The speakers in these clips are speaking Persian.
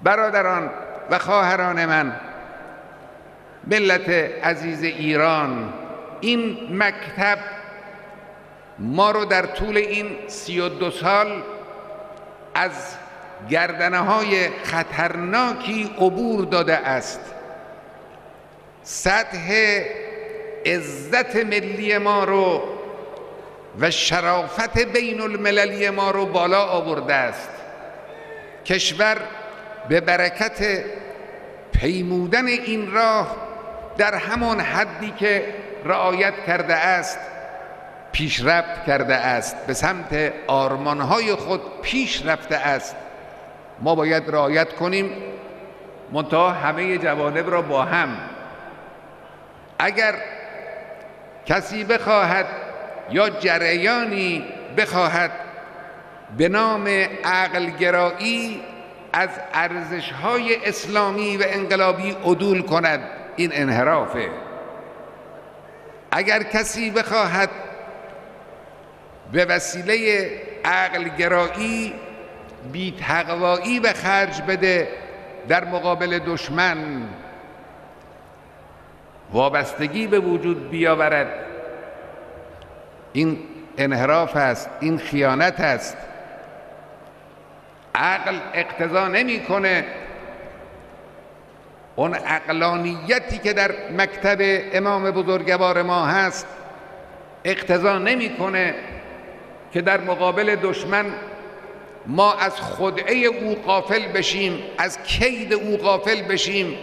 برادران و خواهران من، ملت عزیز ایران، این مکتب ما رو در طول این 32 سال از گردنه‌های خطرناکی عبور داده است. سطح عزت ملی ما رو و شرافت بین المللی ما رو بالا آورده است. کشور به برکت پیمودن این راه در همان حدی که رعایت کرده است پیشرفت کرده است، به سمت آرمانهای خود پیش رفته است. ما باید رعایت کنیم، منتها همه جوانب را با هم. اگر کسی بخواهد یا جریانی بخواهد به نام عقلگرایی از ارزش‌های اسلامی و انقلابی عدول کند، این انحرافه. اگر کسی بخواهد به وسیله عقلگرایی بی‌تقوایی به خرج بده در مقابل دشمن، وابستگی به وجود بیاورد، این انحراف است، این خیانت است. عقل اقتضا نمی‌کنه اون عقلانیتی که در مکتب امام بزرگوار ما هست، اقتضا نمی‌کنه که در مقابل دشمن ما از خدعه او غافل بشیم، از کید او غافل بشیم،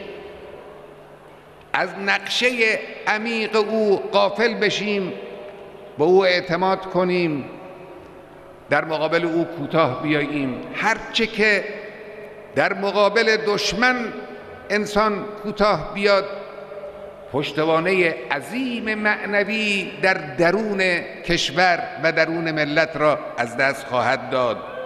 از نقشه عمیق او غافل بشیم، به او اعتماد کنیم، در مقابل او کوتاه بیاییم. هرچه که در مقابل دشمن انسان کوتاه بیاد، پشتوانه عظیم معنوی در درون کشور و درون ملت را از دست خواهد داد.